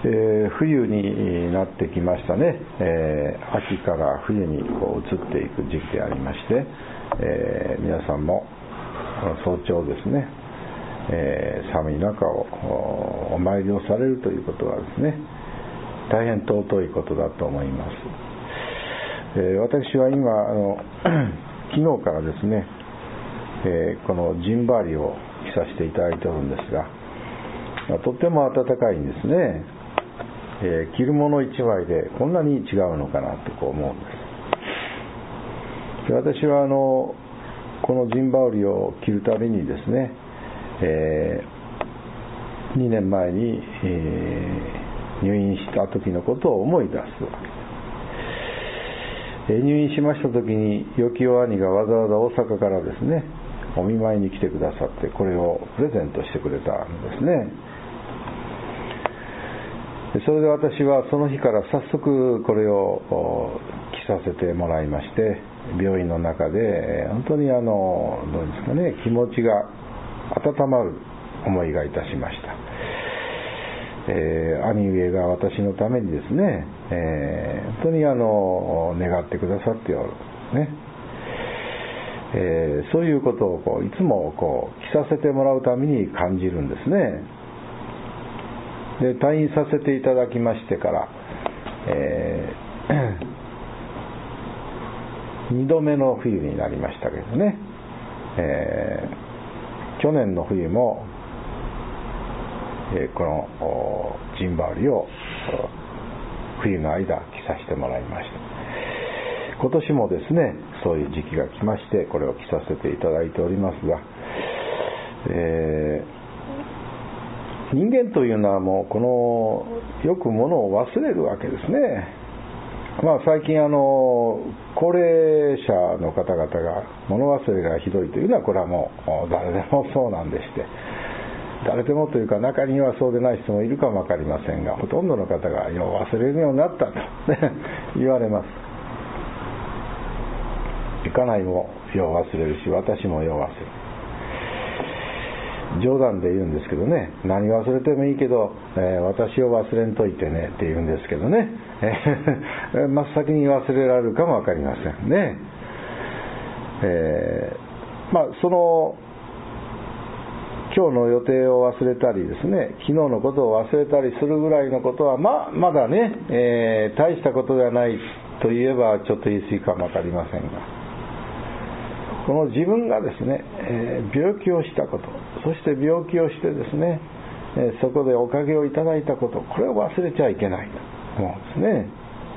冬になってきましたね。秋から冬にこう移っていく時期でありまして、皆さんも早朝ですね、寒い中をお参りをされるということはですね、大変尊いことだと思います。私は今昨日からですね、このジンバーリを着させていただいておるんですが、とっても暖かいんですね。着るもの一枚でこんなに違うのかなとこう思うんです。で、私はこのジンバーリを着るたびにですね、2年前に、入院した時のことを思い出すわけです。入院しました時によきお兄がわざわざ大阪からですね、お見舞いに来てくださって、これをプレゼントしてくれたんですね。それで私はその日から早速これを着させてもらいまして、病院の中で本当にどうですかね、気持ちが温まる思いがいたしました。兄上が私のためにですね、本当に願ってくださっておるね。そういうことをいつも着させてもらうために感じるんですね。で、退院させていただきましてから、2度目の冬になりましたけどね、去年の冬も、このジンバーリを冬の間着させてもらいました。今年もですね、そういう時期が来まして、これを着させていただいておりますが、人間というのはもうこのよくものを忘れるわけですね。最近高齢者の方々が物忘れがひどいというのは、これはもう誰でもそうなんでして、誰でもというか中にはそうでない人もいるかも分かりませんが、ほとんどの方がよう忘れるようになったと言われます。家内もよう忘れるし、私もよう忘れる。冗談で言うんですけどね、何忘れてもいいけど、私を忘れんといてねって言うんですけどね、真っ先に忘れられるかも分かりませんね。その今日の予定を忘れたりですね、昨日のことを忘れたりするぐらいのことはまだね、大したことではないといえばちょっと言い過ぎかも分かりませんが、この自分がですね、病気をしたこと、そして病気をしてですね、そこでおかげをいただいたこと、これを忘れちゃいけないと思うんですね。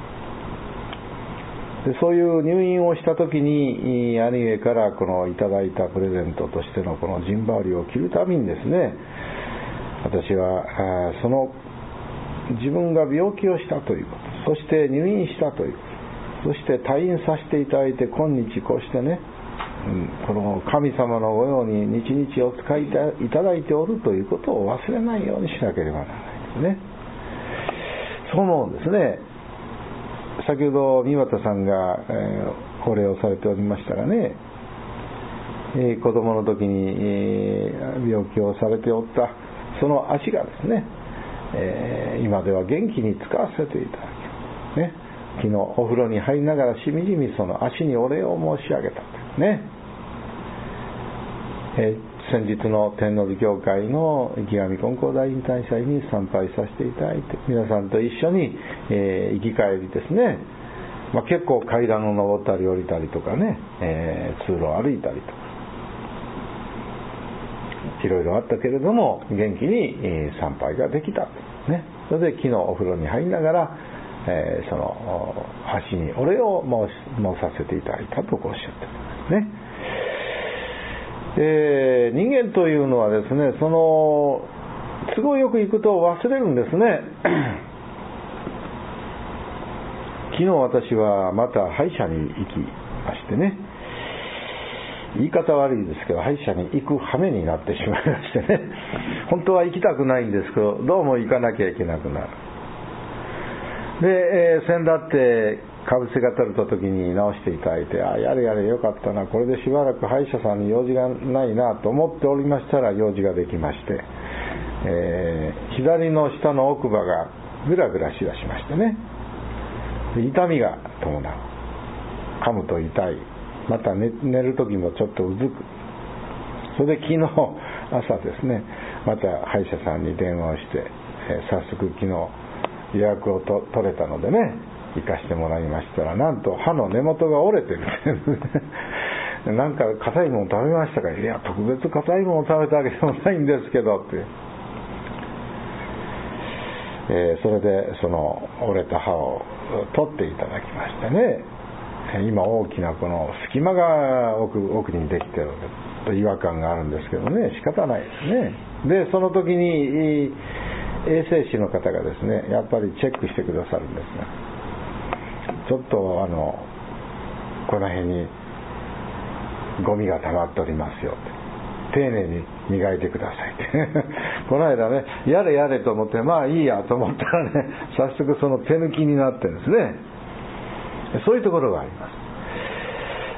で、そういう入院をした時に兄上からこのいただいたプレゼントとしてのこのジンバーリを着るたびにですね、私はその自分が病気をしたということ、そして入院したということ、そして退院させていただいて今日こうしてね、この神様のごように日々お使いいただいておるということを忘れないようにしなければならないですね。そう思うんですね。先ほど三股さんが、お礼をされておりましたがね、子供の時に、病気をされておったその足がですね、今では元気に使わせていただき、ね、昨日お風呂に入りながらしみじみその足にお礼を申し上げたね。先日の天王寺教会の池上金光大引退祭に参拝させていただいて、皆さんと一緒に、行き帰りですね、結構階段を登ったり降りたりとかね、通路を歩いたりとかいろいろあったけれども元気に、参拝ができた、ね、それで昨日お風呂に入りながら、その足にお礼を申させていただいたとおっしゃってるんですね。人間というのはですね、その都合よく行くと忘れるんですね。昨日私はまた歯医者に行きましてね、言い方悪いですけど歯医者に行く羽目になってしまいましてね、本当は行きたくないんですけどどうも行かなきゃいけなくなる。で、先だってかぶせが取れた時に直していただいて、やれやれよかったな、これでしばらく歯医者さんに用事がないなと思っておりましたら用事ができまして、左の下の奥歯がぐらぐらしだしましてね、痛みが伴う、噛むと痛い、また 寝る時もちょっとうずく。それで昨日朝ですね、また歯医者さんに電話をして、早速昨日予約を取れたのでね、行かしてもらいましたら、なんと歯の根元が折れてるなんか硬いもの食べましたか？いや、特別硬いものを食べたわけでもないんですけどって、それでその折れた歯を取っていただきましてね、今大きなこの隙間が奥にできてると違和感があるんですけどね、仕方ないですね。でその時に衛生士の方がですね、やっぱりチェックしてくださるんですが、ちょっとこの辺にゴミが溜まっておりますよって、丁寧に磨いてくださいってこの間ね、やれやれと思って、まあいいやと思ったらね、早速その手抜きになってですね、そういうところがあります。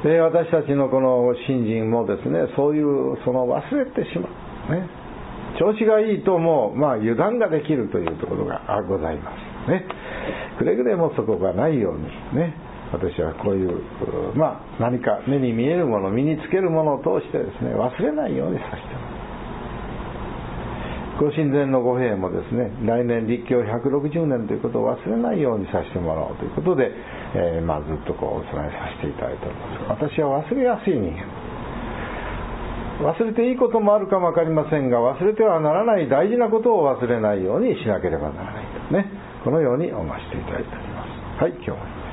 私たちのこの信心もですね、そういうその忘れてしまう、ね、調子がいいともう、油断ができるというところがございますね。くれぐれもそこがないようにね、私はこういう、何か目に見えるもの、身につけるものを通してですね、忘れないようにさせてもらう。ご神前の御幣もですね、来年立教160年ということを忘れないようにさせてもらおうということで、ずっとお伝えさせていただいております。私は忘れやすい人間。忘れていいこともあるかもわかりませんが、忘れてはならない大事なことを忘れないようにしなければならないとね、このように思わせていただいております。はい、今日は